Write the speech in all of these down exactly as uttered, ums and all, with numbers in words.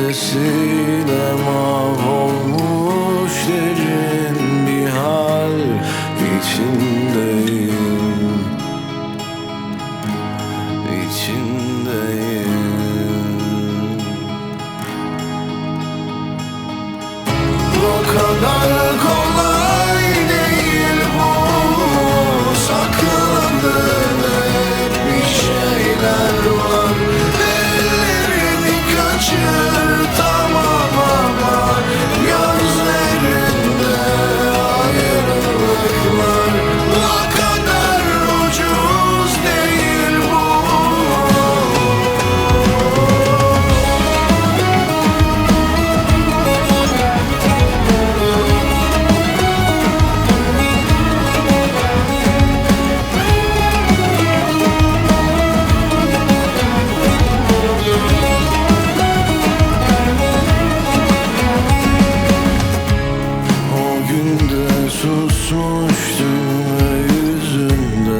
gölgesiyle mahvolmuş derin bir hal içindeyim, içindeyim. O kadar kolay değil bu, sakladığın hep bir şeyler var. Ellerini kaçır tamam ama gözlerinde ayrılıklar. O kadar ucuz değil bu. Susmuştum ve yüzünde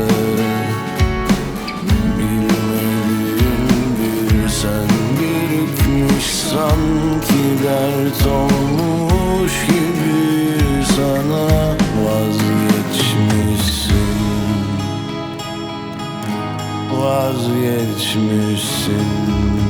bilmediğim bir sen birikmiş, sanki dert olmuş gibi sana vazgeçmişsin, vazgeçmişsin.